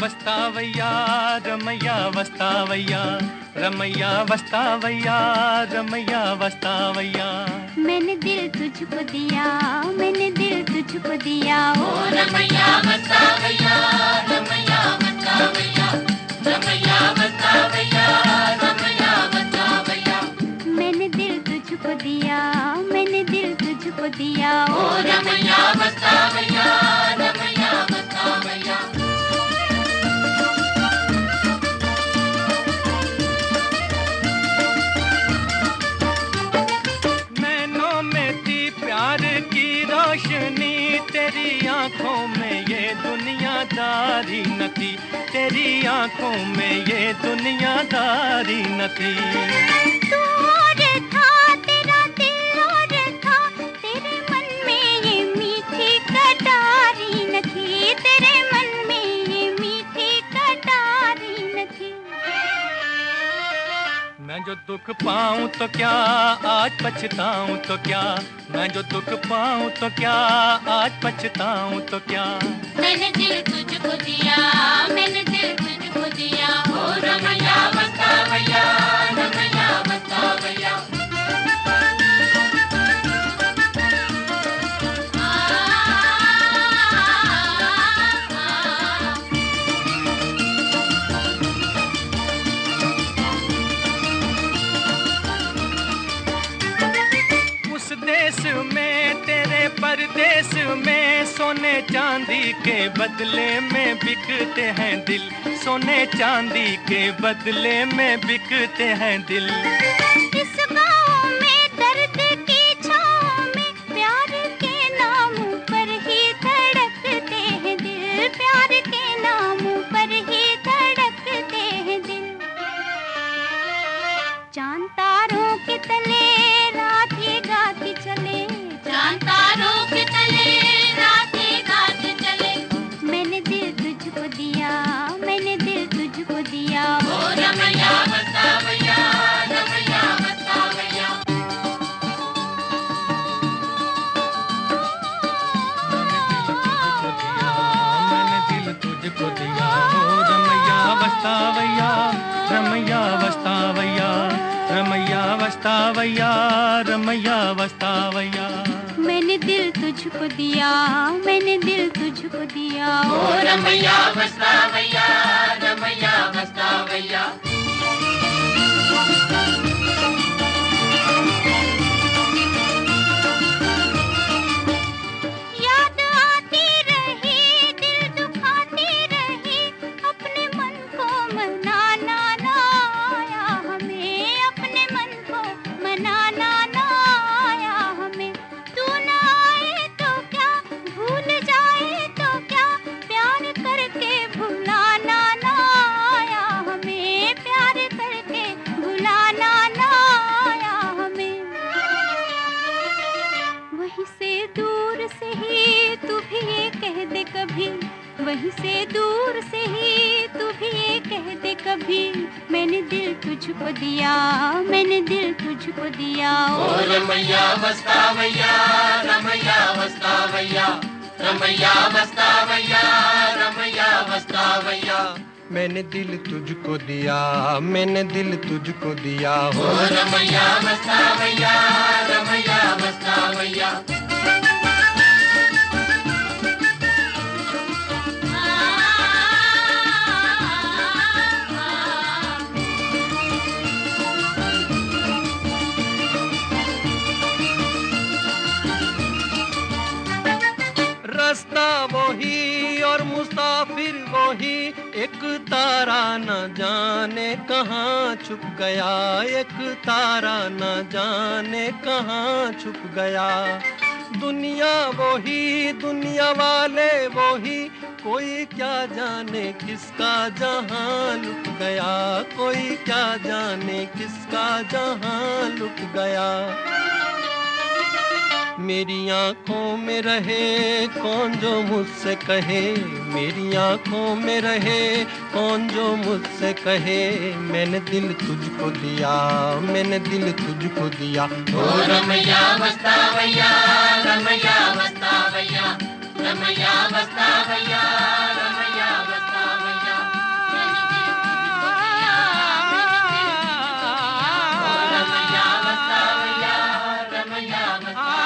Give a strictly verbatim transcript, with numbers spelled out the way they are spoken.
వస్తావయ్యా రమయ్య వస్తావయ్యా రమయ్య వస్తావయ్యా రమయ్య వస్తావయ్యా मैंने दिल तुझको दिया मैंने दिल तुझको दिया ओ रमैया वस्तावैया रमैया वस्तावैया रमैया वस्तावैया रमैया वस्तावैया मैंने दिल तुझको दिया मैंने दिल तुझको दिया ओ रमैया वस्तावैया रमैया वस्तावैया प्यार की रोशनी तेरी आंखों में ये दुनियादारी न थी तेरी आंखों में ये दुनियादारी न थी तू और था तेरा दिल और था तेरे मन में ये मीठी कटारी न थी तेरे मन में ये मीठी कटारी न थी मैं जो दुख पाऊं तो क्या आज पछताऊं तो क्या मैं जो दुख पाऊं तो क्या आज पछताऊं तो क्या मैंने दिल तुझको दिया मैंने दिल तुझको दिया ओ रमैया वस्तावैया रमैया वस्तावैया देश में तेरे परदेश में सोने चांदी के बदले में बिकते हैं दिल सोने चांदी के बदले में बिकते हैं दिल इस गाँव में दर्द की छाँव में प्यार के नाम पर ही धड़कते हैं दिल प्यार के नाम पर ही धड़कते हैं दिल चांद तारों के तले रात ये गाती चले चांद तारों के तले रात ये गाती चले मैंने दिल तुझको दिया मैंने दिल तुझको दिया ओ रमैया वस्तावैया रमैया वस्तावैया मैंने दिल तुझको दिया ओ रमैया वस्तावैया रमैया वस्तावैया रमैया वस्तावैया रमैया वस्तावैया मैंने दिल तुझको दिया मैंने दिल तुझको दिया ओ रमैया वस्तावैया रमैया वस्तावैया याद आती रही दिल दुखाती रही अपने मन को मनाना ना आया हमें अपने मन को मनाना ना आया हमें तू ना आए तो क्या भूल जाए तो क्या प्यार करके भुलाना ना आया हमें प्यार करके भुलाना ना आया हमें वहीं से दूर से ही तू भी ये कह दे कभी वहीं से दूर से ही तू भी ये कह दे कभी मैंने दिल तुझको दिया मैंने दिल तुझको दिया ओ रमैया वस्तावैया रमैया वस्तावैया रमैया वस्तावैया रमैया वस्तावैया मैंने दिल तुझको दिया मैंने दिल तुझको दिया ओ रमैया वस्तावैया रमैया वस्तावैया रास्ता वही और मुसाफिर वही एक तारा न जाने कहाँ छुप गया एक तारा न जाने कहाँ छुप गया दुनिया वही दुनिया वाले वही कोई क्या जाने किसका जहां लुट गया कोई क्या जाने किसका जहां लुट गया मेरी आँखों में रहे कौन जो मुझसे कहे मेरी आँखों में रहे कौन जो मुझसे कहे मैंने दिल तुझको दिया मैंने दिल तुझको दिया ओ रमैया वस्तावैया रमैया वस्तावैया रमैया वस्तावैया रमैया वस्तावैया रमैया बता